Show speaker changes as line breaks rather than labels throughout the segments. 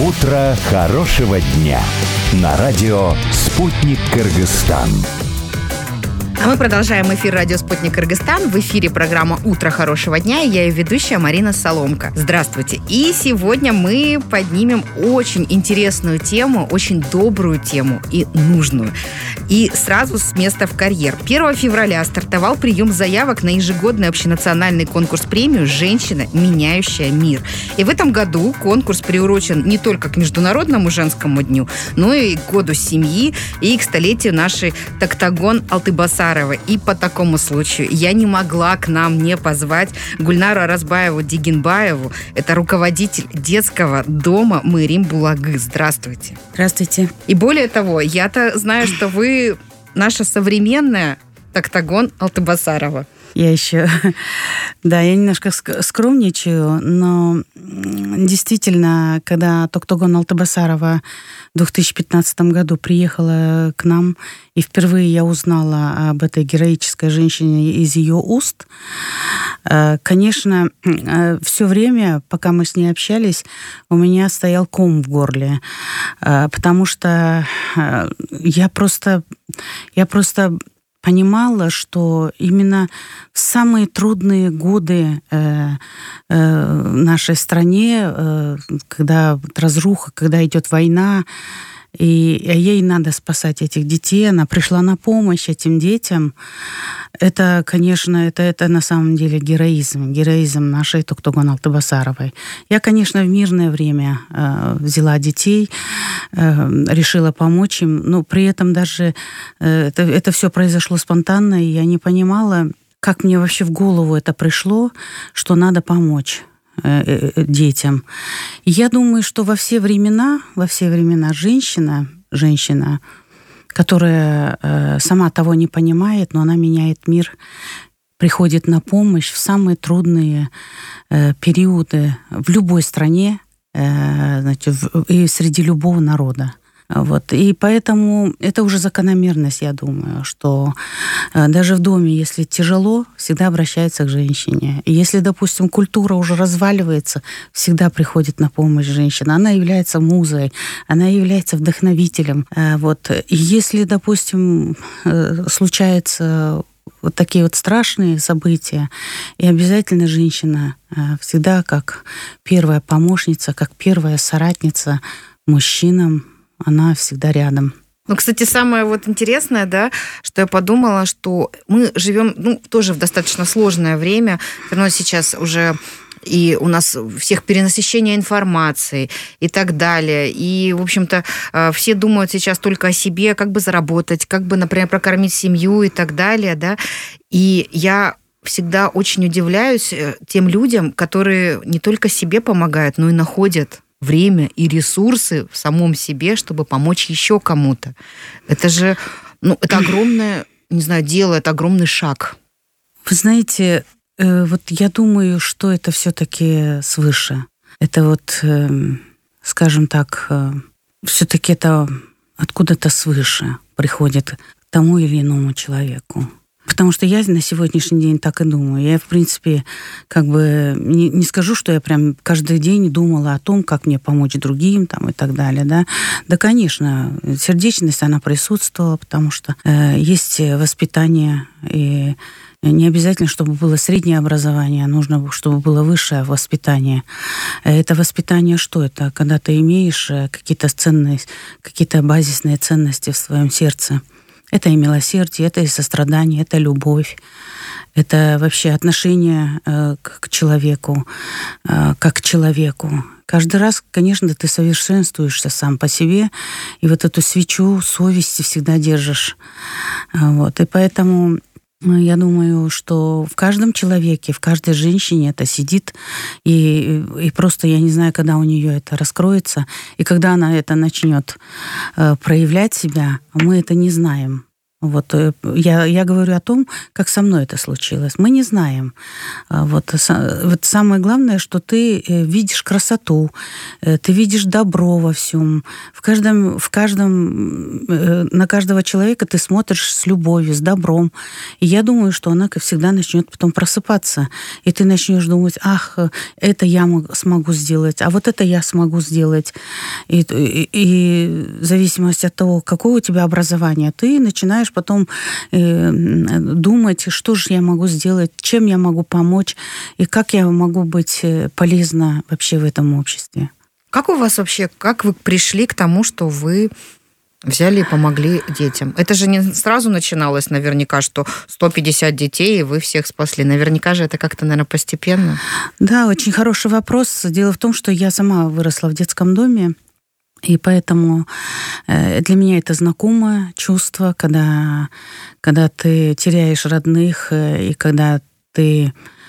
Утро хорошего дня на радио «Спутник Кыргызстан».
А мы продолжаем эфир радио «Спутник Кыргызстан». В эфире программа «Утро хорошего дня». И я ее ведущая Марина Соломко. Здравствуйте. И сегодня мы поднимем очень интересную тему, очень добрую тему и нужную. И сразу с места в карьер. 1 февраля стартовал прием заявок на ежегодный общенациональный конкурс-премию «Женщина, меняющая мир». И в этом году конкурс приурочен не только к Международному женскому дню, но и к году семьи и к столетию нашей Токтагон Алтыбасаровой. И по такому случаю я не могла к нам не позвать Гульнару Аразбаеву-Дигинбаеву. Это руководитель детского дома Мээрим Булагы. Здравствуйте.
Здравствуйте.
И более того, я-то знаю, что вы наша современная Токтагон Алтыбасарова.
Я еще... Да, я немножко скромничаю, но действительно, когда Токтагон Алтыбасарова в 2015 году приехала к нам, и впервые я узнала об этой героической женщине из ее уст, конечно, все время, пока мы с ней общались, у меня стоял ком в горле, потому что я просто понимала, что именно в самые трудные годы нашей стране, когда разруха, когда идет война, и ей надо спасать этих детей, она пришла на помощь этим детям. Это, конечно, это на самом деле героизм нашей Токтагон Алтыбасаровой. Я, конечно, в мирное время взяла детей, решила помочь им, но при этом даже это все произошло спонтанно, и я не понимала, как мне вообще в голову это пришло, что надо помочь детям. И я думаю, что во все времена женщина, которая сама того не понимает, но она меняет мир, приходит на помощь в самые трудные периоды в любой стране, и среди любого народа. Вот. И поэтому это уже закономерность, я думаю, что даже в доме, если тяжело, всегда обращаются к женщине. И если, допустим, культура уже разваливается, всегда приходит на помощь женщина. Она является музой, она является вдохновителем. Вот. И если, допустим, случаются вот такие вот страшные события, и обязательно женщина всегда как первая помощница, как первая соратница мужчинам, она всегда рядом.
Ну, кстати, самое вот интересное, да, что я подумала, что мы живем, тоже в достаточно сложное время. Все равно сейчас уже и у нас всех перенасыщение информацией и так далее. И, в общем-то, все думают сейчас только о себе, как бы заработать, как бы, например, прокормить семью и так далее, да. И я всегда очень удивляюсь тем людям, которые не только себе помогают, но и находят время и ресурсы в самом себе, чтобы помочь еще кому-то. Это же, это огромное, не знаю, дело, это огромный шаг.
Вы знаете, вот я думаю, что это все-таки свыше. Это вот, скажем так, все-таки это откуда-то свыше приходит к тому или иному человеку. Потому что я на сегодняшний день так и думаю. Я, в принципе, как бы не скажу, что я прям каждый день думала о том, как мне помочь другим там, и так далее. Да, да, конечно, сердечность, она присутствовала, потому что есть воспитание, и не обязательно, чтобы было среднее образование, нужно, чтобы было высшее воспитание. Это воспитание что это? Когда ты имеешь какие-то ценности, какие-то базисные ценности в своем сердце. Это и милосердие, это и сострадание, это любовь, это вообще отношение к человеку, как к человеку. Каждый раз, конечно, ты совершенствуешься сам по себе, и вот эту свечу совести всегда держишь. Вот. И поэтому я думаю, что в каждом человеке, в каждой женщине это сидит, и просто я не знаю, когда у нее это раскроется, и когда она это начнет проявлять себя, мы это не знаем. Вот я говорю о том, как со мной это случилось. Мы не знаем. Вот самое главное, что ты видишь красоту, ты видишь добро во всем. На каждого человека ты смотришь с любовью, с добром. И я думаю, что она, как всегда, начнет потом просыпаться. И ты начнешь думать, ах, это я смогу сделать, а вот это я смогу сделать. И в зависимости от того, какое у тебя образование, ты начинаешь потом думать, что же я могу сделать, чем я могу помочь, и как я могу быть полезна вообще в этом обществе.
Как у вас вообще, как вы пришли к тому, что вы взяли и помогли детям? Это же не сразу начиналось, наверняка, что 150 детей, и вы всех спасли. Наверняка же это как-то, наверное, постепенно.
Да, очень хороший вопрос. Дело в том, что я сама выросла в детском доме, и поэтому для меня это знакомое чувство, когда ты теряешь родных, и когда ты,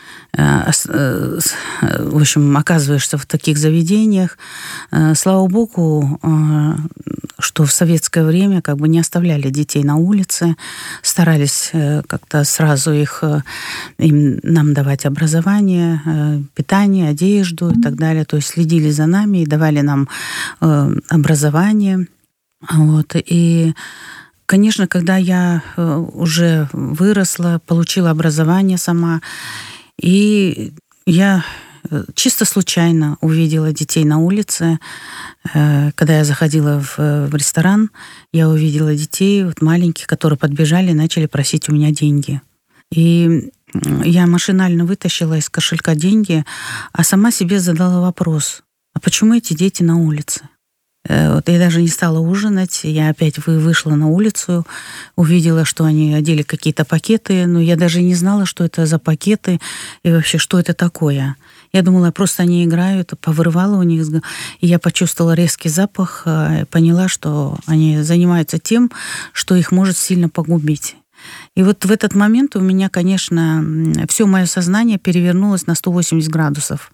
в общем, оказываешься в таких заведениях. Слава богу, что в советское время как бы не оставляли детей на улице, старались как-то сразу им давать образование, питание, одежду и так далее. То есть следили за нами и давали нам образование. Вот. И, конечно, когда я уже выросла, получила образование сама, и я чисто случайно увидела детей на улице. Когда я заходила в ресторан, я увидела детей маленьких, которые подбежали и начали просить у меня деньги. И я машинально вытащила из кошелька деньги, а сама себе задала вопрос, а почему эти дети на улице? Вот я даже не стала ужинать, я опять вышла на улицу, увидела, что они одели какие-то пакеты, но я даже не знала, что это за пакеты и вообще, что это такое. Я думала, просто они играют, повырывала у них, и я почувствовала резкий запах, поняла, что они занимаются тем, что их может сильно погубить. И вот в этот момент у меня, конечно, все мое сознание перевернулось на 180 градусов.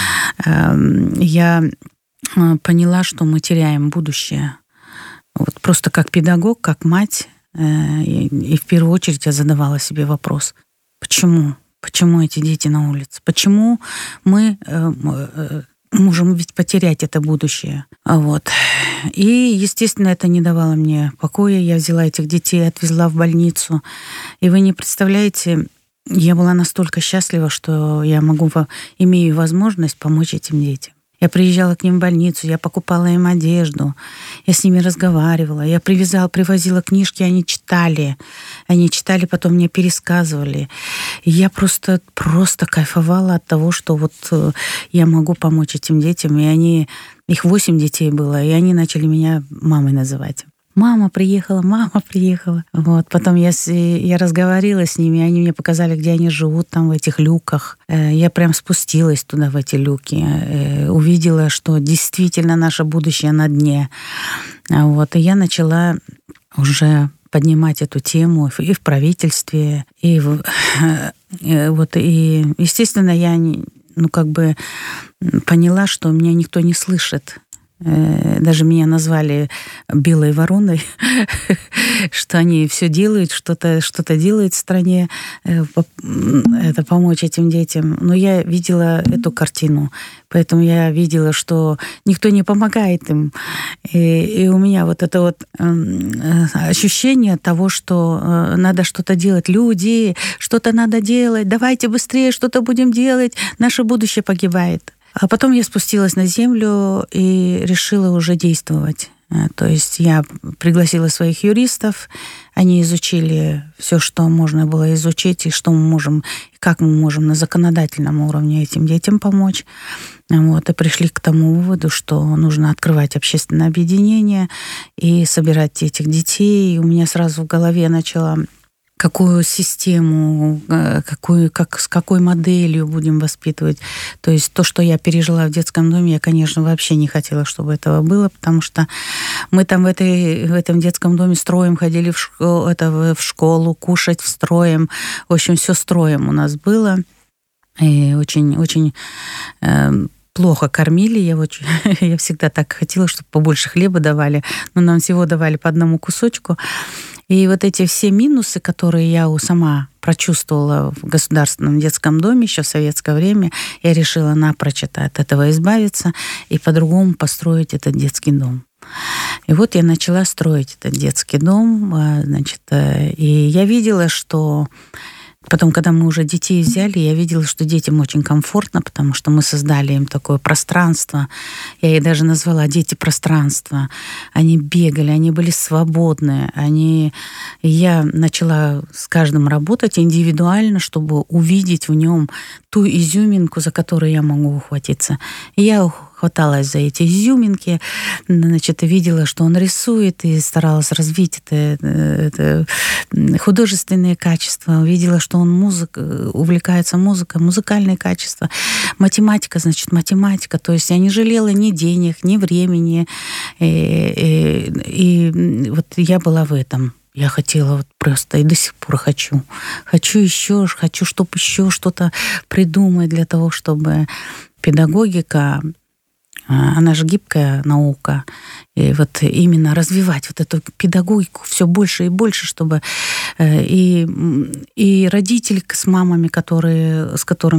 Я поняла, что мы теряем будущее. Вот просто как педагог, как мать, и в первую очередь я задавала себе вопрос, почему? Почему эти дети на улице? Почему мы можем ведь потерять это будущее? Вот. И, естественно, это не давало мне покоя. Я взяла этих детей, отвезла в больницу. И вы не представляете, я была настолько счастлива, что я имею возможность помочь этим детям. Я приезжала к ним в больницу, я покупала им одежду, я с ними разговаривала, я привозила книжки, они читали, потом мне пересказывали. И я просто кайфовала от того, что вот я могу помочь этим детям. И их 8 детей было, и они начали меня мамой называть. Мама приехала. Вот. Потом я разговаривала с ними, они мне показали, где они живут, там в этих люках. Я прям спустилась туда, в эти люки, увидела, что действительно наше будущее на дне. Вот. И я начала уже поднимать эту тему и в правительстве, и естественно, я поняла, что меня никто не слышит. Даже меня назвали белой вороной, что они все делают, что-то делают в стране, это помочь этим детям. Но я видела эту картину, поэтому я видела, что никто не помогает им. И у меня вот это вот ощущение того, что надо что-то делать. Люди, что-то надо делать, давайте быстрее что-то будем делать, наше будущее погибает. А потом я спустилась на землю и решила уже действовать. То есть я пригласила своих юристов, они изучили все, что можно было изучить, и что мы можем, как мы можем на законодательном уровне этим детям помочь. Вот, и пришли к тому выводу, что нужно открывать общественное объединение и собирать этих детей. И у меня сразу в голове начала... какую систему, с какой моделью будем воспитывать. То есть то, что я пережила в детском доме, я, конечно, вообще не хотела, чтобы этого было, потому что мы там в этом детском доме строем ходили в школу, кушать строем. В общем, все строем у нас было. И очень-очень плохо кормили. Я всегда так хотела, чтобы побольше хлеба давали, но нам всего давали по одному кусочку. И вот эти все минусы, которые я сама прочувствовала в государственном детском доме еще в советское время, я решила напрочь от этого избавиться и по-другому построить этот детский дом. И вот я начала строить этот детский дом, значит, и я видела, что потом, когда мы уже детей взяли, я видела, что детям очень комфортно, потому что мы создали им такое пространство. Я их даже назвала «дети пространства». Они бегали, они были свободны. И я начала с каждым работать индивидуально, чтобы увидеть в нем ту изюминку, за которую я могу ухватиться. И я хваталась за эти изюминки, значит, видела, что он рисует, и старалась развить это художественные качества. Видела, что он увлекается музыкой, музыкальные качества. Математика, значит, математика. То есть я не жалела ни денег, ни времени. И вот я была в этом. Я хотела вот просто, и до сих пор хочу. Хочу, чтобы еще что-то придумать для того, чтобы педагогика, она же гибкая наука, и вот именно развивать вот эту педагогику все больше и больше, чтобы и родители с мамами, которые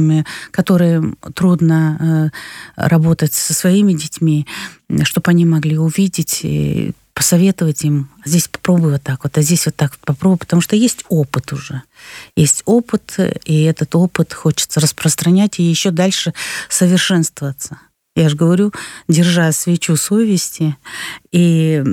трудно работать со своими детьми, чтобы они могли увидеть и посоветовать им: здесь попробуй вот так вот, а здесь вот так вот попробуй, потому что есть опыт уже. Есть опыт, и этот опыт хочется распространять и еще дальше совершенствоваться. Я же говорю, держа свечу совести и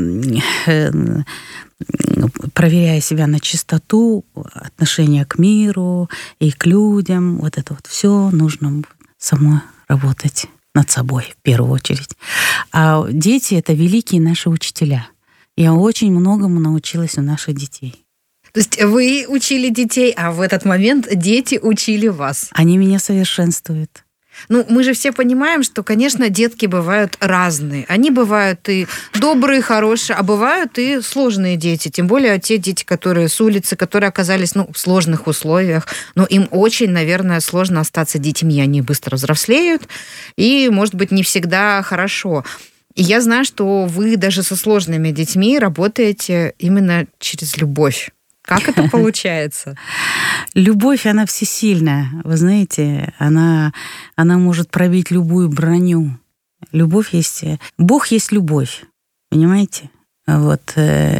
проверяя себя на чистоту, отношение к миру и к людям, вот это вот все нужно самой работать над собой в первую очередь. А дети — это великие наши учителя. Я очень многому научилась у наших детей.
То есть вы учили детей, а в этот момент дети учили вас?
Они меня совершенствуют.
Ну, мы же все понимаем, что, конечно, детки бывают разные. Они бывают и добрые, хорошие, а бывают и сложные дети. Тем более те дети, которые с улицы, которые оказались в сложных условиях. Но им очень, наверное, сложно остаться детьми. Они быстро взрослеют, и, может быть, не всегда хорошо. И я знаю, что вы даже со сложными детьми работаете именно через любовь. Как это получается?
Любовь, она всесильная. Вы знаете, она может пробить любую броню. Любовь есть... Бог есть любовь. Понимаете? Вот.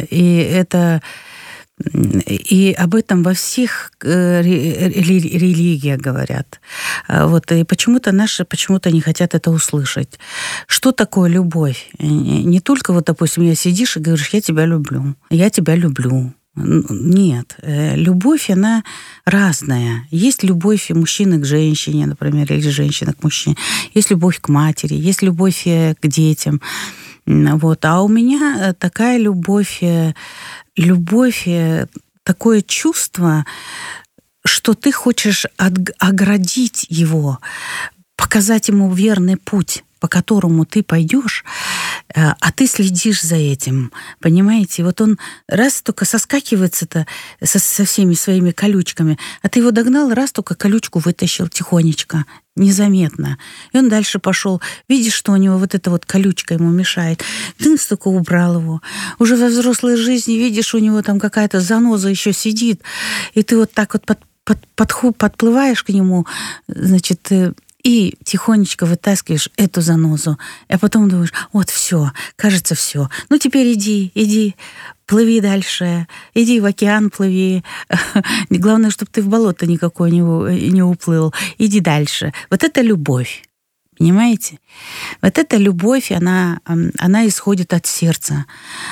И об этом во всех религиях говорят. Вот. И почему-то не хотят это услышать. Что такое любовь? Не только, вот, допустим, я сидишь и говоришь: я тебя люблю. Я тебя люблю. Нет. Любовь, она разная. Есть любовь мужчины к женщине, например, или женщины к мужчине. Есть любовь к матери, есть любовь к детям. Вот. А у меня такая любовь, такое чувство, что ты хочешь оградить его, показать ему верный путь, по которому ты пойдешь, а ты следишь за этим. Понимаете? Вот он раз только соскакивается-то со всеми своими колючками, а ты его догнал, раз только колючку вытащил тихонечко, незаметно. И он дальше пошел. Видишь, что у него вот эта вот колючка ему мешает. Ты столько убрал его. Уже во взрослой жизни видишь, у него там какая-то заноза еще сидит. И ты вот так вот подплываешь к нему, значит, и тихонечко вытаскиваешь эту занозу. А потом думаешь: вот все, кажется, все. Ну теперь иди, плыви дальше, иди в океан плыви. Главное, чтобы ты в болото никакое не уплыл. Иди дальше. Вот это любовь. Понимаете? Вот эта любовь, она исходит от сердца.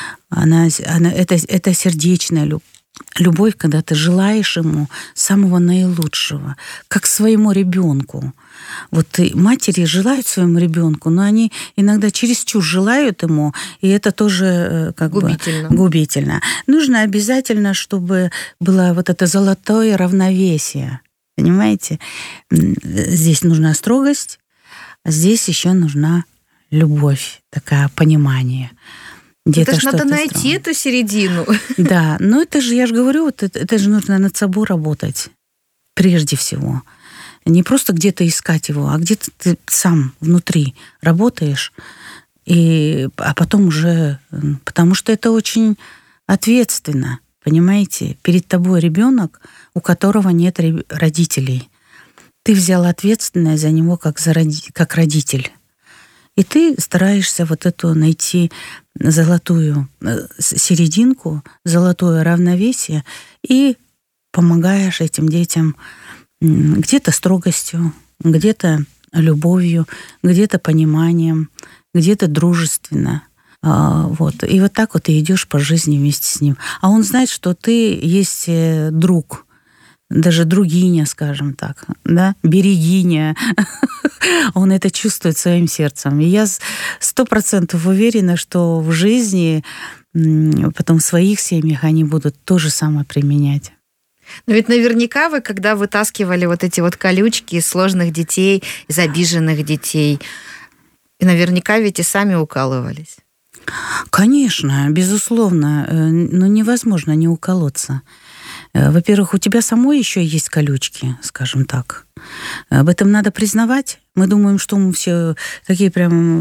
Это сердечная любовь. Любовь, когда ты желаешь ему самого наилучшего, как своему ребенку. Вот и матери желают своему ребенку, но они иногда чересчур желают ему, и это тоже губительно. Нужно обязательно, чтобы было вот это золотое равновесие. Понимаете? Здесь нужна строгость, а здесь еще нужна любовь, такое понимание.
Это же надо найти эту середину.
Да, но это же, я же говорю, вот это же нужно над собой работать прежде всего. Не просто где-то искать его, а где-то ты сам внутри работаешь, а потом уже... Потому что это очень ответственно, понимаете? Перед тобой ребенок, у которого нет родителей. Ты взял ответственность за него как родитель. И ты стараешься вот эту найти золотую серединку, золотое равновесие и помогаешь этим детям где-то строгостью, где-то любовью, где-то пониманием, где-то дружественно. Вот. И вот так вот ты идешь по жизни вместе с ним. А он знает, что ты есть друг, даже другиня, скажем так, да, берегиня. Он это чувствует своим сердцем. И я 100% уверена, что в жизни, потом в своих семьях они будут то же самое применять.
Но ведь наверняка вы, когда вытаскивали вот эти вот колючки из сложных детей, из обиженных детей, и наверняка ведь и сами укалывались.
Конечно, безусловно, но невозможно не уколоться. Во-первых, у тебя самой еще есть колючки, скажем так. Об этом надо признавать. Мы думаем, что мы все такие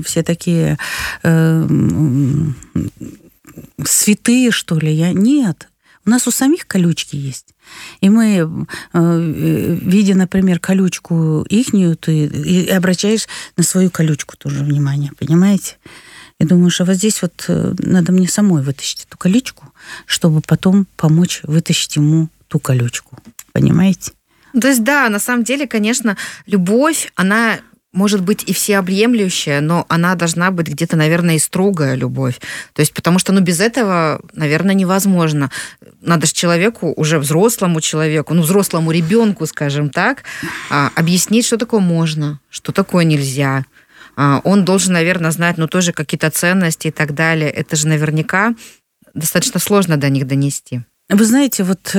святые, что ли. Нет. У нас у самих колючки есть. И мы, видя, например, колючку ихнюю, ты и обращаешь на свою колючку тоже внимание, понимаете? И думаешь, а вот здесь вот надо мне самой вытащить эту колючку, чтобы потом помочь вытащить ему ту колючку. Понимаете?
То есть, да, на самом деле, конечно, любовь, она может быть и всеобъемлющая, но она должна быть где-то, наверное, и строгая любовь. То есть, потому что, без этого, наверное, невозможно. Надо же человеку, уже взрослому человеку, взрослому ребенку, скажем так, объяснить, что такое можно, что такое нельзя. Он должен, наверное, знать, тоже какие-то ценности и так далее. Это же наверняка достаточно сложно до них донести.
Вы знаете, вот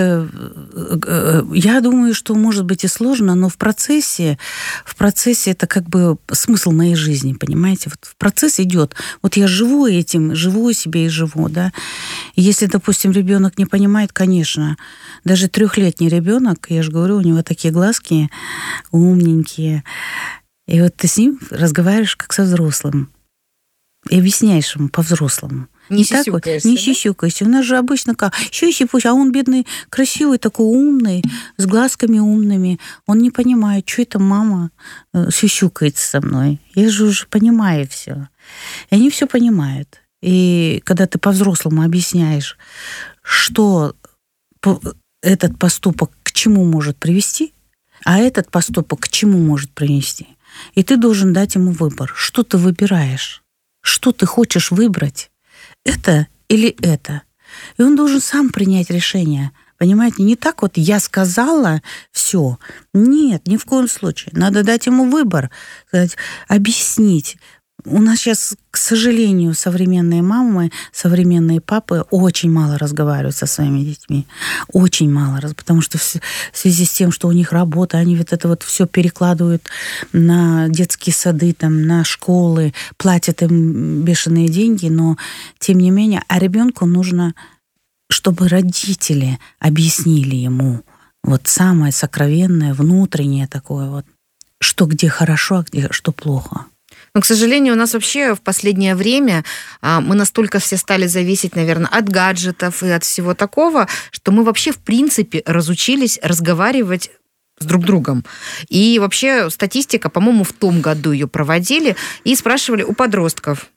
я думаю, что может быть и сложно, но в процессе это как бы смысл моей жизни, понимаете? Вот в процесс идет. Вот я живу этим, живу себе и живу, да. И если, допустим, ребенок не понимает, конечно, даже 3-летний ребенок, я же говорю, у него такие глазки умненькие, и вот ты с ним разговариваешь как со взрослым и объясняешь ему по-взрослому.
Не сисюкаешься,
не сисюкайся. У нас же обычно как? Еще а он бедный, красивый, такой умный, с глазками умными. Он не понимает, что это мама сисюкается со мной. Я же уже понимаю все. И они все понимают. И когда ты по-взрослому объясняешь, что этот поступок к чему может привести, а этот поступок к чему может привести, и ты должен дать ему выбор. Что ты выбираешь? Что ты хочешь выбрать? Это или это? И он должен сам принять решение. Понимаете, не так вот я сказала все. Нет, ни в коем случае. Надо дать ему выбор, сказать, объяснить. У нас сейчас, к сожалению, современные мамы, современные папы очень мало разговаривают со своими детьми. Очень мало. Потому что в связи с тем, что у них работа, они вот это вот все перекладывают на детские сады, там, на школы, платят им бешеные деньги, но тем не менее, а ребенку нужно, чтобы родители объяснили ему вот самое сокровенное, внутреннее такое вот, что где хорошо, а где что плохо.
Но, к сожалению, у нас вообще в последнее время мы настолько все стали зависеть, наверное, от гаджетов и от всего такого, что мы вообще, в принципе, разучились разговаривать с друг другом. И вообще статистика, по-моему, в том году ее проводили и спрашивали у подростков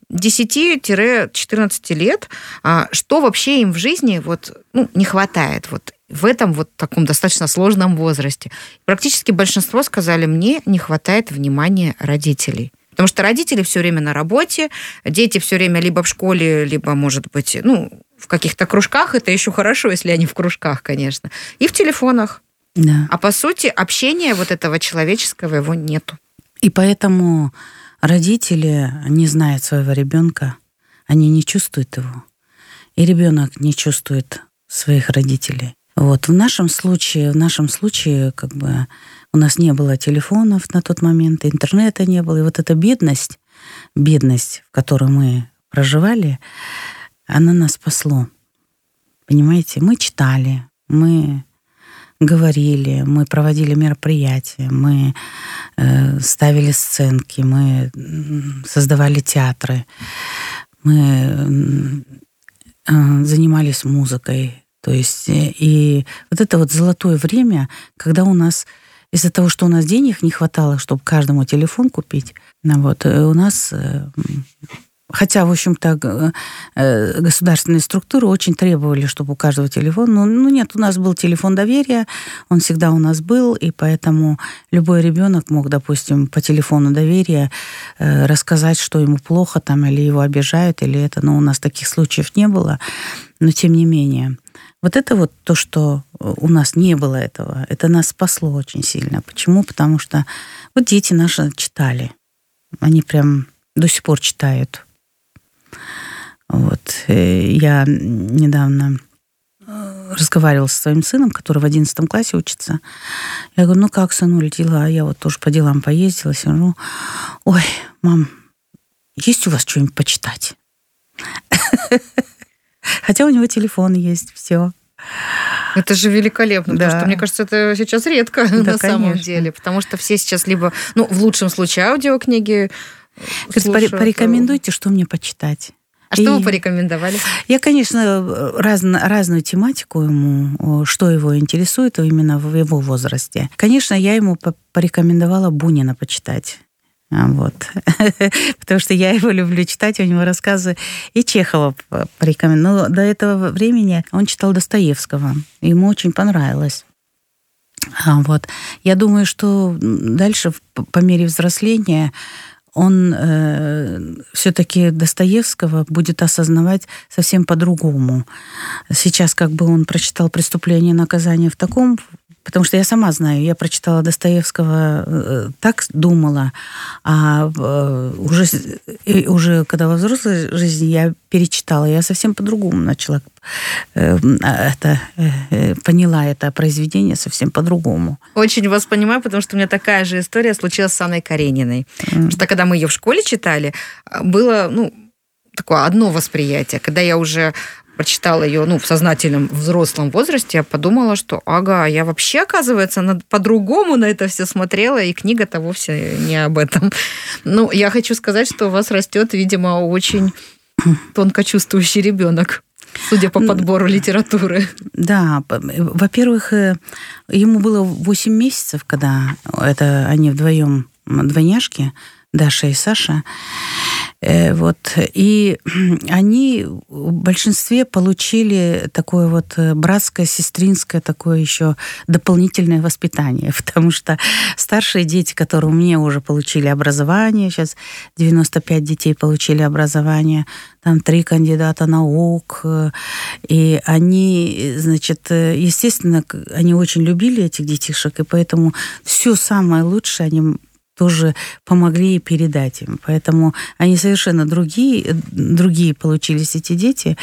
10-14 лет, что вообще им в жизни не хватает в этом таком достаточно сложном возрасте. Практически большинство сказали, мне не хватает внимания родителей. Потому что родители все время на работе, дети все время либо в школе, либо, может быть, в каких-то кружках. Это еще хорошо, если они в кружках, конечно. И в телефонах.
Да.
А по сути общения этого человеческого его нету.
И поэтому родители не знают своего ребенка, они не чувствуют его. И ребенок не чувствует своих родителей. В нашем случае, как бы у нас не было телефонов на тот момент, интернета не было. И вот эта бедность, в которой мы проживали, она нас спасла. Понимаете, мы читали, мы говорили, мы проводили мероприятия, мы ставили сценки, мы создавали театры, мы занимались музыкой. То есть, и вот это вот золотое время, когда у нас, из-за того, что у нас денег не хватало, чтобы каждому телефон купить, вот, у нас... Хотя, в общем-то, государственные структуры очень требовали, чтобы у каждого телефона... Ну, нет, у нас был телефон доверия, он всегда у нас был, и поэтому любой ребенок мог, допустим, по телефону доверия рассказать, что ему плохо там, или его обижают, или это... Но у нас таких случаев не было, но тем не менее. Вот это вот то, что у нас не было этого, это нас спасло очень сильно. Почему? Потому что вот дети наши читали. Они прям до сих пор читают. Вот. Я недавно разговаривала со своим сыном, который в 11 классе учится. Я говорю, ну как, сынуль, дела? Я вот тоже по делам поездила, сижу. Ой, мам, есть у вас что-нибудь почитать? Хотя у него телефон есть, все.
Это же великолепно,
да.
Потому что, мне кажется, это сейчас редко на самом деле. Потому что все сейчас либо, ну, в лучшем случае аудиокниги слушают.
Порекомендуйте, что мне почитать.
А что вы порекомендовали?
Я, конечно, разную тематику ему, что его интересует именно в его возрасте. Конечно, я ему порекомендовала Бунина почитать. Вот. Потому что я его люблю читать, у него рассказы. И Чехова порекомендовала. Но до этого времени он читал Достоевского. Ему очень понравилось. Вот. Я думаю, что дальше, по мере взросления, он все-таки Достоевского будет осознавать совсем по-другому. Сейчас как бы он прочитал «Преступление и наказание» в таком... Потому что я сама знаю, я прочитала Достоевского, так думала, а уже когда во взрослой жизни я перечитала, я совсем по-другому начала, поняла это произведение совсем по-другому.
Очень вас понимаю, потому что у меня такая же история случилась с Анной Карениной. Потому что когда мы ее в школе читали, было, такое одно восприятие. Когда я уже прочитала ее, в сознательном взрослом возрасте, я подумала, что, я вообще, оказывается, по-другому на это все смотрела, и книга-то вовсе не об этом. Я хочу сказать, что у вас растет, видимо, очень тонко чувствующий ребенок, судя по подбору литературы.
Да, во-первых, ему было 8 месяцев, когда они вдвоем двойняшки, Даша и Саша. Вот. И они в большинстве получили такое вот братское, сестринское, такое еще дополнительное воспитание, потому что старшие дети, которые у меня уже получили образование, сейчас 95 детей получили образование, там 3 кандидата наук, и они, естественно, они очень любили этих детишек, и поэтому все самое лучшее они тоже помогли передать им. Поэтому они совершенно другие получились эти дети.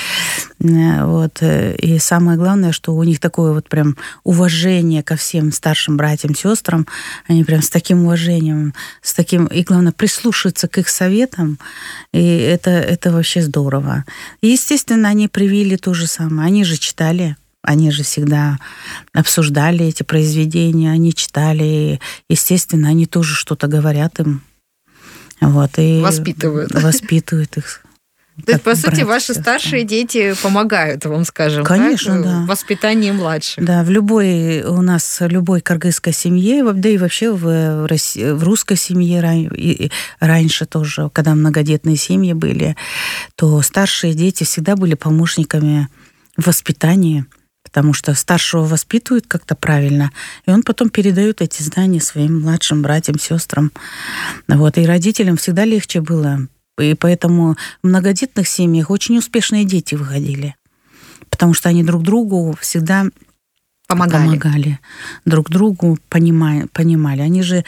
Вот. И самое главное, что у них такое вот прям уважение ко всем старшим братьям, сестрам. Они прям с таким уважением, и главное, прислушиваться к их советам. И это вообще здорово. И, естественно, они привили то же самое. Они же читали. Они же всегда обсуждали эти произведения, они читали, естественно, они тоже что-то говорят им. Вот, и воспитывают их.
То есть, по сути, ваши старшие дети помогают вам, скажем,
конечно,
так,
да.
в воспитании младших.
Да, в любой кыргызской семье, да и вообще в русской семье раньше тоже, когда многодетные семьи были, то старшие дети всегда были помощниками в воспитании. Потому что старшего воспитывают как-то правильно, и он потом передает эти знания своим младшим братьям, сестрам. Вот. И родителям всегда легче было. И поэтому в многодетных семьях очень успешные дети выходили. Потому что они друг другу всегда помогали. Друг другу понимали. Они же,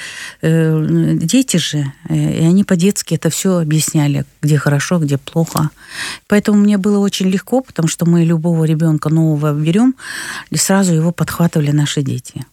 дети же, и они по-детски это все объясняли, где хорошо, где плохо. Поэтому мне было очень легко, потому что мы любого ребенка нового берем, и сразу его подхватывали наши дети.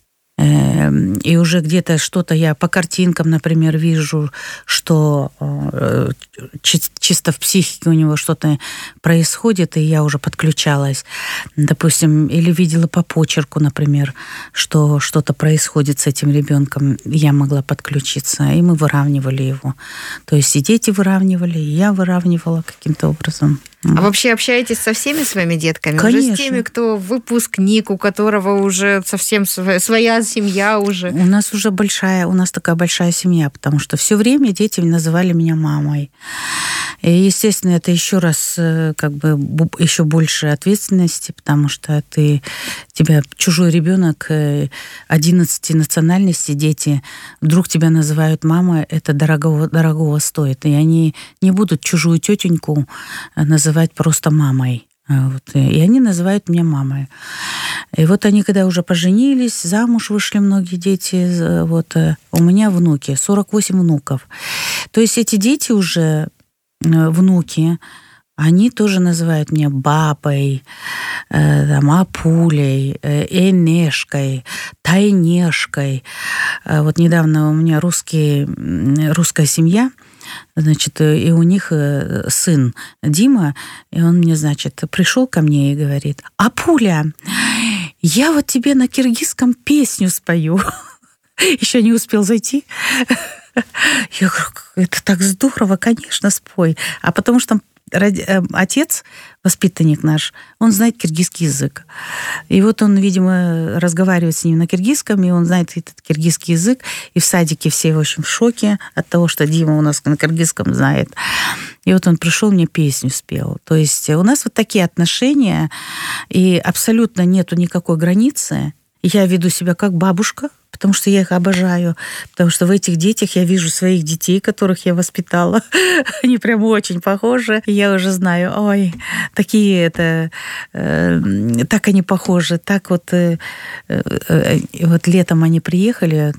И уже где-то что-то я по картинкам, например, вижу, что чисто в психике у него что-то происходит, и я уже подключалась. Допустим, или видела по почерку, например, что что-то происходит с этим ребенком, я могла подключиться, и мы выравнивали его. То есть и дети выравнивали, и я выравнивала каким-то образом.
А вообще общаетесь со всеми своими детками?
Конечно.
Уже с теми, кто выпускник, у которого уже совсем своя семья уже?
У нас такая большая семья, потому что все время дети называли меня мамой. И, естественно, это еще раз еще больше ответственности, потому что тебя чужой ребенок 11 национальностей, дети, вдруг тебя называют мамой, это дорогого стоит. И они не будут чужую тетеньку называть просто мамой. И они называют меня мамой. И вот они, когда уже поженились, замуж вышли многие дети, у меня внуки, 48 внуков. То есть эти дети уже, внуки, они тоже называют меня бабой, апулей, энешкой, тайнешкой. Вот недавно у меня русская семья, значит, и у них сын Дима, и он мне, значит, пришел ко мне и говорит: «Апуля, я вот тебе на киргизском песню спою». Еще не успел зайти. Я говорю: это так здорово, конечно, спой. А потому что отец, воспитанник наш, он знает киргизский язык. И вот он, видимо, разговаривает с ним на киргизском, и он знает этот киргизский язык. И в садике все, в общем, в шоке от того, что Дима у нас на киргизском знает. И вот он пришел, мне песню спел. То есть у нас вот такие отношения, и абсолютно нету никакой границы. Я веду себя как бабушка, потому что я их обожаю, потому что в этих детях я вижу своих детей, которых я воспитала. Они прям очень похожи. Я уже знаю, так они похожи. Так вот летом они приехали,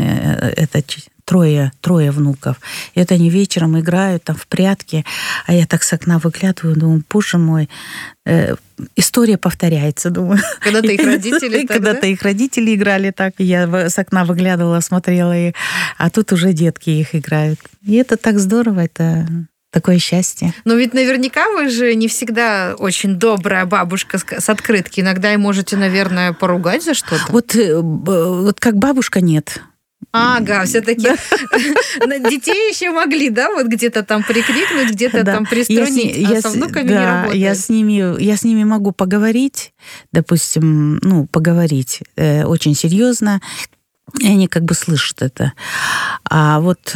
трое внуков. И это они вечером играют там в прятки, а я так с окна выглядываю, думаю: боже мой, история повторяется, думаю.
Когда-то их родители так,
Когда-то их родители играли так, я с окна выглядывала, смотрела их, а тут уже детки их играют. И это так здорово, это такое счастье.
Но ведь наверняка вы же не всегда очень добрая бабушка с открытки. Иногда и можете, наверное, поругать за что-то.
Вот как бабушка нет.
Ага, все-таки детей еще могли, да, вот где-то там прикрикнуть, где-то там приструнить, а со внуками не работает.
Я с ними могу поговорить, допустим, поговорить очень серьезно, и они как бы слышат это. А вот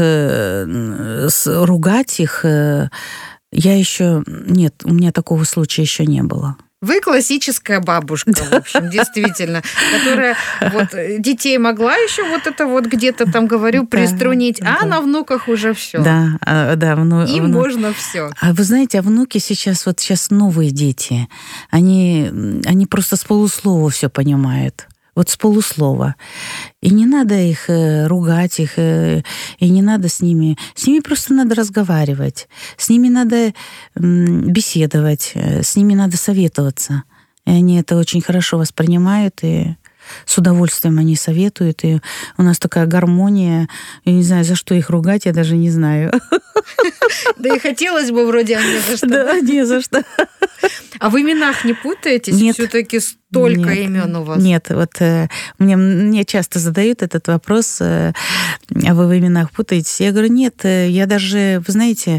ругать их я еще... Нет, у меня такого случая еще не было.
Вы классическая бабушка, в общем, действительно, которая вот детей могла еще вот это вот где-то там, говорю, приструнить, а на внуках уже все.
Да.
Им можно все.
А вы знаете, внуки сейчас новые дети, они просто с полуслова все понимают. Вот с полуслова. И не надо их ругать, и не надо с ними просто надо разговаривать, с ними надо беседовать, с ними надо советоваться. И они это очень хорошо воспринимают, и с удовольствием они советуют, и у нас такая гармония. Я не знаю, за что их ругать, я даже не знаю.
Да и хотелось бы вроде, а не за что.
Да, не за что.
А в именах не путаетесь?
Нет.
Все-таки столько имен у вас.
Нет, вот мне часто задают этот вопрос: а вы в именах путаетесь? Я говорю: нет, я даже, вы знаете,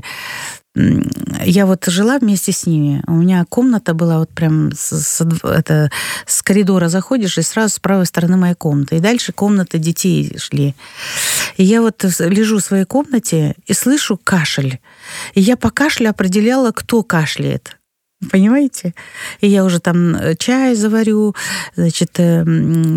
я вот жила вместе с ними. У меня комната была вот прям с коридора заходишь, и сразу с правой стороны моя комната. И дальше комната детей шли. И я вот лежу в своей комнате и слышу кашель. И я по кашлю определяла, кто кашляет. Понимаете? И я уже там чай заварю, значит, то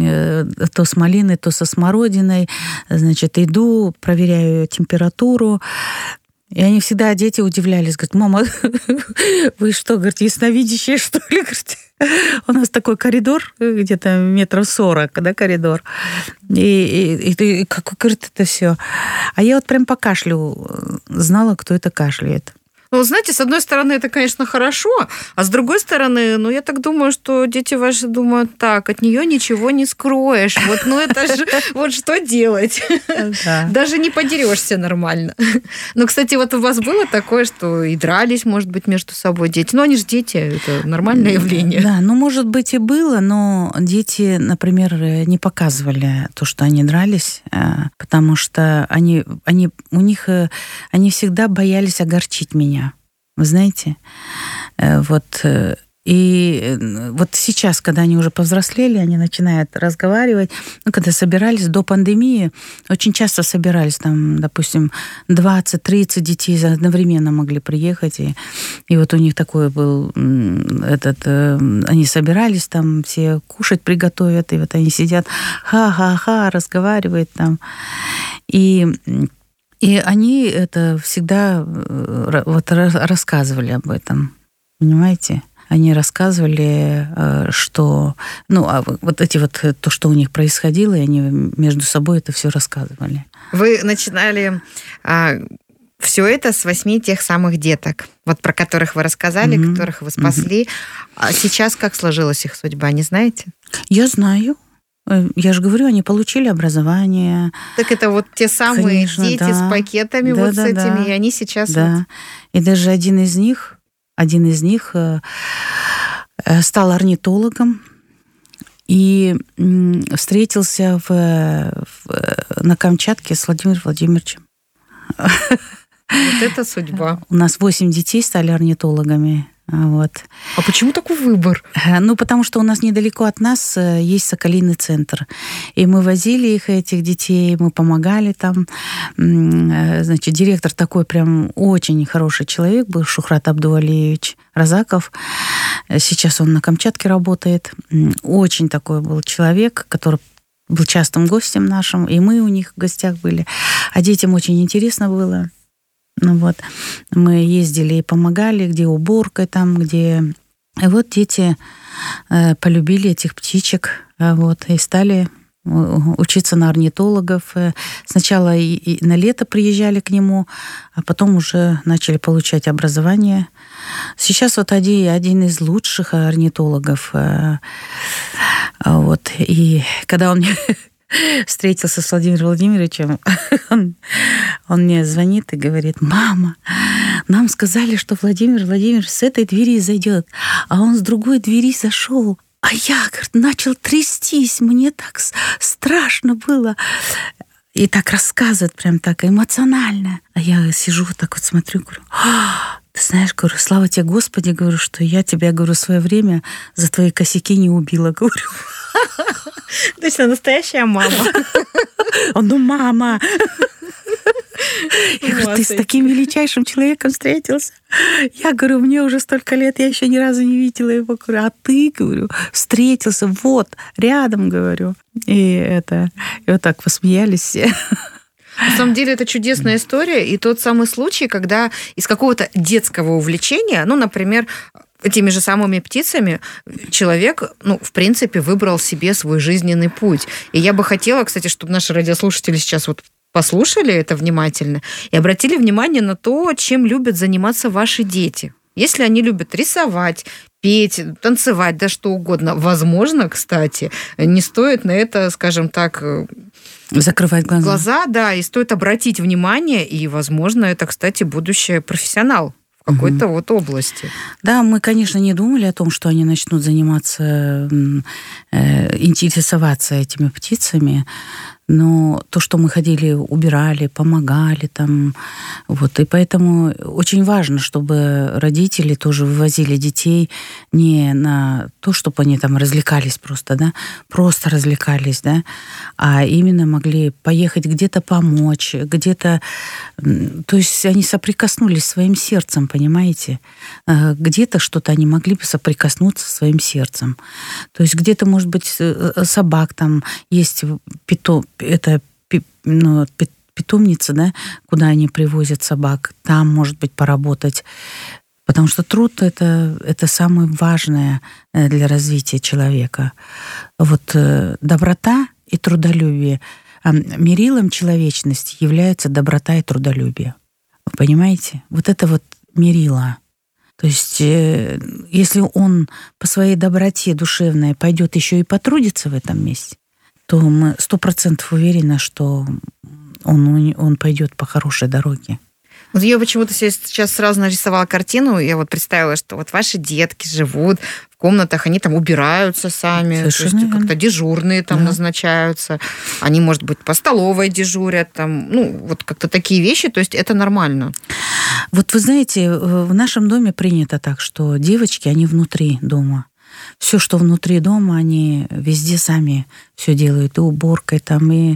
с малиной, то со смородиной. Значит, иду, проверяю температуру. И они всегда, дети, удивлялись. Говорят: мама, вы что, говорит, ясновидящие, что ли? Говорит, у нас такой коридор, где-то 40 метров, да, коридор. И как, говорит, это все. А я вот прям по кашлю знала, кто это кашляет.
Ну, знаете, с одной стороны, это, конечно, хорошо, а с другой стороны, я так думаю, что дети ваши думают, так, от нее ничего не скроешь. Вот, это же, вот что делать?
Да.
Даже не подерешься нормально. Но, кстати, вот у вас было такое, что и дрались, может быть, между собой дети? Они же дети, это нормальное явление.
Да, может быть, и было, но дети, например, не показывали то, что они дрались, потому что они всегда боялись огорчить меня. Вы знаете, и вот сейчас, когда они уже повзрослели, они начинают разговаривать. Когда собирались до пандемии, очень часто собирались, там, допустим, 20-30 детей одновременно могли приехать. И вот у них такой был они собирались, там все кушать приготовят, и вот они сидят, ха-ха-ха, разговаривают там. И они это всегда рассказывали об этом, понимаете? Они рассказывали, что... то, что у них происходило, и они между собой это все рассказывали.
Вы начинали все это с 8 тех самых деток, про которых вы рассказали, которых вы спасли. А сейчас как сложилась их судьба, не знаете?
Я знаю. Я же говорю, они получили образование.
Так это те самые, конечно, дети с пакетами с этими, и они сейчас...
Да, и даже один из них стал орнитологом и встретился на Камчатке с Владимиром Владимировичем.
Вот это судьба.
У нас 8 детей стали орнитологами. Вот.
А почему такой выбор?
Потому что у нас недалеко от нас есть Соколиный центр. И мы возили этих детей, мы помогали там. Значит, директор такой прям очень хороший человек был, Шухрат Абдуалиевич Разаков. Сейчас он на Камчатке работает. Очень такой был человек, который был частым гостем нашим, и мы у них в гостях были. А детям очень интересно было. Мы ездили и помогали, где уборкой там, где... И вот дети полюбили этих птичек, и стали учиться на орнитологов. Сначала и на лето приезжали к нему, а потом уже начали получать образование. Сейчас один из лучших орнитологов. И когда он встретился с Владимиром Владимировичем, он мне звонит и говорит: «Мама, нам сказали, что Владимир Владимирович с этой двери зайдет, а он с другой двери зашел. А я, говорит, начал трястись, мне так страшно было». И так рассказывает, прям так эмоционально. А я сижу так смотрю, говорю: ты знаешь, говорю, слава тебе, Господи, говорю, что я тебя, говорю, в свое время за твои косяки не убила, говорю.
Точно, настоящая мама.
Он: мама. Я говорю: ты с таким величайшим человеком встретился? Я говорю: мне уже столько лет, я еще ни разу не видела его. Говорю: а ты, говорю, встретился рядом, говорю. И вот так посмеялись все.
На самом деле это чудесная история, и тот самый случай, когда из какого-то детского увлечения, например, этими же самыми птицами человек, в принципе, выбрал себе свой жизненный путь. И я бы хотела, кстати, чтобы наши радиослушатели сейчас послушали это внимательно и обратили внимание на то, чем любят заниматься ваши дети. Если они любят рисовать, петь, танцевать, да что угодно, возможно, кстати, не стоит на это, скажем так,
закрывать глаза.
Да, и стоит обратить внимание, и, возможно, это, кстати, будущий профессионал в какой-то области.
Да, мы, конечно, не думали о том, что они начнут заниматься, интересоваться этими птицами, но то, что мы ходили, убирали, помогали там, и поэтому очень важно, чтобы родители тоже вывозили детей не на то, чтобы они там развлекались просто развлекались, а именно могли поехать где-то помочь, где-то, то есть они соприкоснулись своим сердцем, понимаете? Где-то что-то они могли бы соприкоснуться своим сердцем. То есть где-то, может быть, собак там есть питомница, куда они привозят собак, там, может быть, поработать. Потому что труд это самое важное для развития человека. Доброта и трудолюбие. Мерилом человечности являются доброта и трудолюбие. Вы понимаете? Это мерила. То есть, если он по своей доброте душевной пойдет еще и потрудится в этом месте, то мы 100% уверены, что он пойдет по хорошей дороге.
Вот я почему-то себе сейчас сразу нарисовала картину, я вот представила, что вот ваши детки живут в комнатах, они там убираются сами,
Совершенно
то есть как-то дежурные там назначаются, они, может быть, по столовой дежурят, там, вот как-то такие вещи, то есть это нормально.
Вот вы знаете, в нашем доме принято так, что девочки, они внутри дома. Все, что внутри дома, они везде сами все делают, и уборкой там, и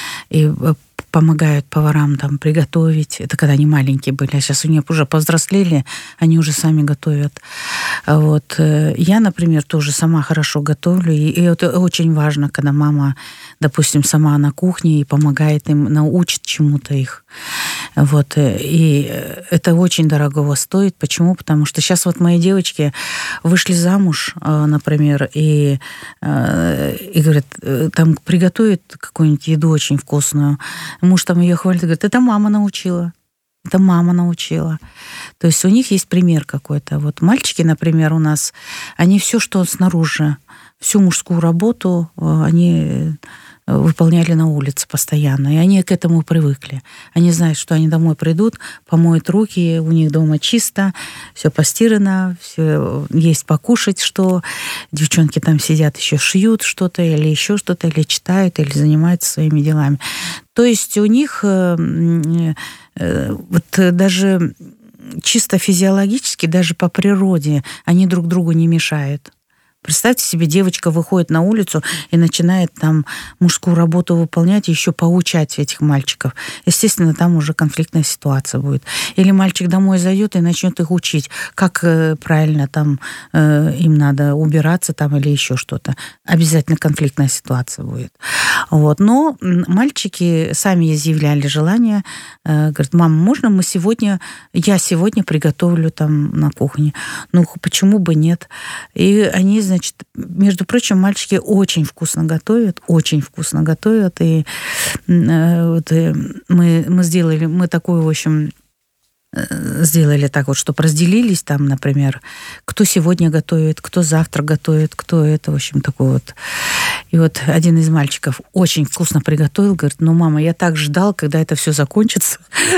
помогают поварам там приготовить. Это когда они маленькие были, а сейчас у них уже повзрослели, они уже сами готовят. Вот. Я, например, тоже сама хорошо готовлю, и это очень важно, когда мама, допустим, сама на кухне и помогает им, научит чему-то их. Вот. И это очень дорого стоит. Почему? Потому что сейчас вот мои девочки вышли замуж, например, и говорят, там приготовят какую-нибудь еду очень вкусную. Муж там ее хвалит и говорит, это мама научила. Это мама научила. То есть у них есть пример какой-то. Вот мальчики, например, у нас, они все, что снаружи, всю мужскую работу, они выполняли на улице постоянно. И они к этому привыкли. Они знают, что они домой придут, помоют руки, у них дома чисто, все постирано, все есть покушать, что девчонки там сидят, еще шьют что-то, или еще что-то, или читают, или занимаются своими делами. То есть у них вот даже чисто физиологически, даже по природе, они друг другу не мешают. Представьте себе, девочка выходит на улицу и начинает там мужскую работу выполнять и еще поучать этих мальчиков. Естественно, там уже конфликтная ситуация будет. Или мальчик домой зайдет и начнет их учить, как правильно там им надо убираться там или еще что-то. Обязательно конфликтная ситуация будет. Вот. Но мальчики сами изъявляли желание, говорят, мама, можно я сегодня приготовлю там на кухне? Ну, почему бы нет? И они, значит, между прочим, мальчики очень вкусно готовят. И вот мы такую, в общем, сделали так вот, чтобы разделились там, например, кто сегодня готовит, кто завтра готовит, кто это, в общем, такой вот. И вот один из мальчиков очень вкусно приготовил, говорит, мама, я так ждал, когда это все закончится.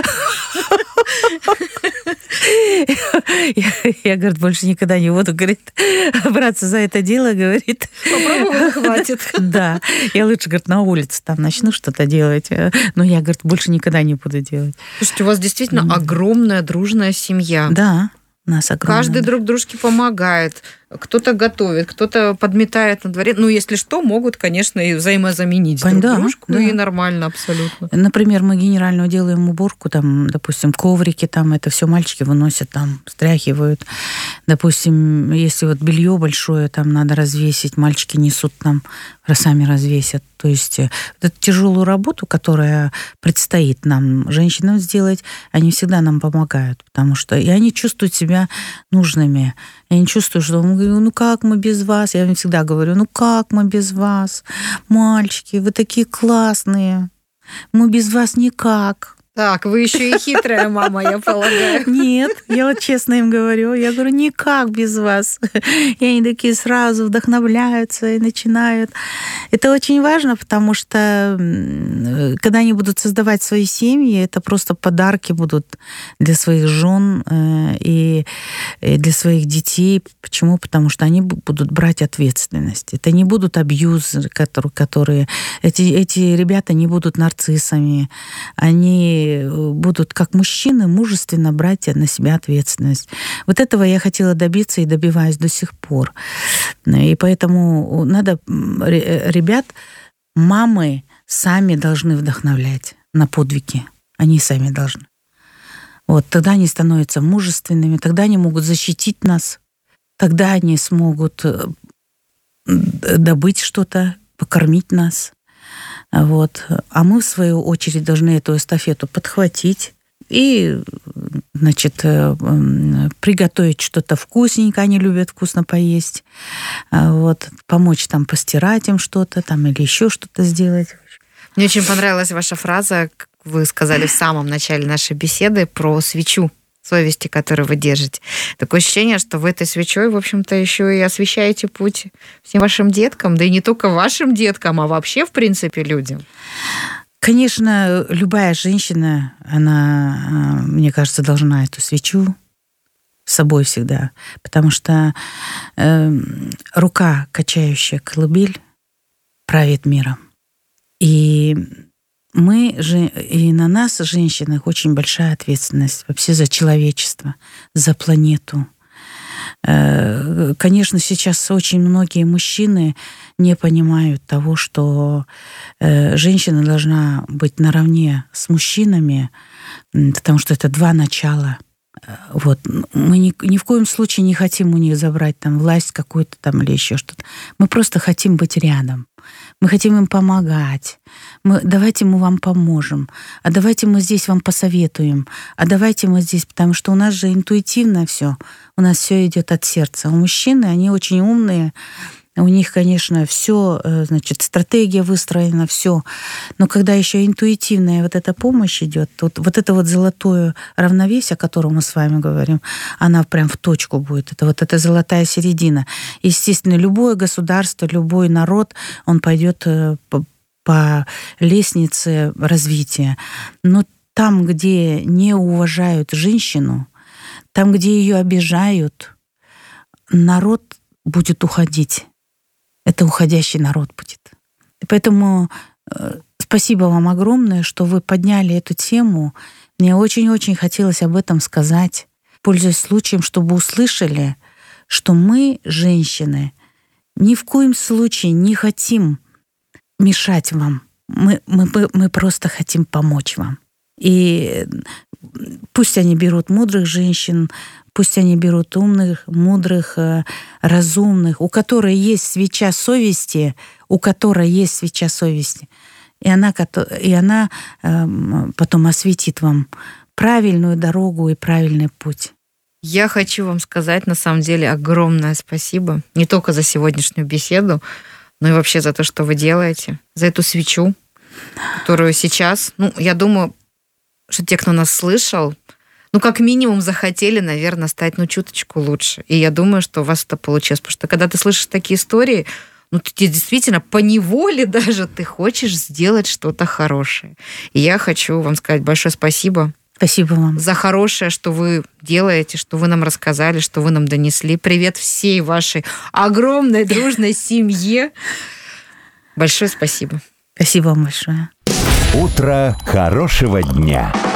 Я, говорит, больше никогда не буду, говорит, браться за это дело, говорит.
Попробовала, хватит.
Да. Я лучше, говорит, на улице там начну что-то делать. Но я, говорит, больше никогда не буду делать.
Слушайте, у вас действительно огромная дружная семья.
Да. Нас огромное.
Каждый друг дружке помогает. Кто-то готовит, кто-то подметает на дворе. Если что, могут, конечно, и взаимозаменить друг дружку. Да. И нормально абсолютно.
Например, мы генеральную делаем уборку, там, допустим, коврики, там, это все мальчики выносят, там, стряхивают. Допустим, если вот белье большое, там, надо развесить, мальчики несут, там, сами развесят. То есть эту тяжелую работу, которая предстоит нам, женщинам, сделать, они всегда нам помогают, потому что и они чувствуют себя нужными. Я не чувствую, что как мы без вас? Я им всегда говорю, как мы без вас? Мальчики, вы такие классные. Мы без вас никак.
Так, вы еще и хитрая мама, я полагаю.
Нет, я вот честно им говорю. Я говорю, никак без вас. И они такие сразу вдохновляются и начинают. Это очень важно, потому что когда они будут создавать свои семьи, это просто подарки будут для своих жен и для своих детей. Почему? Потому что они будут брать ответственность. Это не будут абьюзеры, которые... Эти ребята не будут нарциссами. Они будут, как мужчины, мужественно брать на себя ответственность. Вот этого я хотела добиться и добиваюсь до сих пор. И поэтому надо ребят, мамы сами должны вдохновлять на подвиги. Они сами должны. Вот, тогда они становятся мужественными, тогда они могут защитить нас, тогда они смогут добыть что-то, покормить нас. Вот. А мы, в свою очередь, должны эту эстафету подхватить и, значит, приготовить что-то вкусненькое, они любят вкусно поесть, вот, помочь там постирать им что-то там или еще что-то сделать.
Мне очень понравилась ваша фраза, как вы сказали в самом начале нашей беседы, про свечу. совести, которую вы держите. Такое ощущение, что вы этой свечой, в общем-то, еще и освещаете путь всем вашим деткам, да и не только вашим деткам, а вообще, в принципе, людям.
Конечно, любая женщина, она, мне кажется, должна эту свечу с собой всегда, потому что рука, качающая колыбель, правит миром. И и на нас, женщинах, очень большая ответственность вообще за человечество, за планету. Конечно, сейчас очень многие мужчины не понимают того, что женщина должна быть наравне с мужчинами, потому что это два начала. Вот. Мы ни в коем случае не хотим у них забрать там власть какую-то там или еще что-то. Мы просто хотим быть рядом. Мы хотим им помогать. Давайте мы вам поможем. А давайте мы здесь вам посоветуем. А давайте мы здесь, потому что у нас же интуитивно все. У нас все идет от сердца. У мужчины, они очень умные. У них, конечно, все, значит, стратегия выстроена, все. Но когда еще интуитивная вот эта помощь идет, вот это вот золотое равновесие, о котором мы с вами говорим, она прям в точку будет. Это вот эта золотая середина. Естественно, любое государство, любой народ, он пойдет по лестнице развития. Но там, где не уважают женщину, там, где ее обижают, народ будет уходить. Это уходящий народ будет. И поэтому спасибо вам огромное, что вы подняли эту тему. Мне очень-очень хотелось об этом сказать, пользуясь случаем, чтобы услышали, что мы, женщины, ни в коем случае не хотим мешать вам. Мы просто хотим помочь вам. И пусть они берут мудрых женщин, пусть они берут умных, мудрых, разумных, у которой есть свеча совести, и она потом осветит вам правильную дорогу и правильный путь.
Я хочу вам сказать, на самом деле, огромное спасибо. Не только за сегодняшнюю беседу, но и вообще за то, что вы делаете, за эту свечу, которую сейчас, я думаю, что те, кто нас слышал, как минимум захотели, наверное, стать, чуточку лучше. И я думаю, что у вас это получилось. Потому что когда ты слышишь такие истории, ты действительно поневоле даже ты хочешь сделать что-то хорошее. И я хочу вам сказать большое спасибо.
Спасибо вам.
За хорошее, что вы делаете, что вы нам рассказали, что вы нам донесли. Привет всей вашей огромной дружной семье. Большое спасибо.
Спасибо вам большое.
Утро хорошего дня.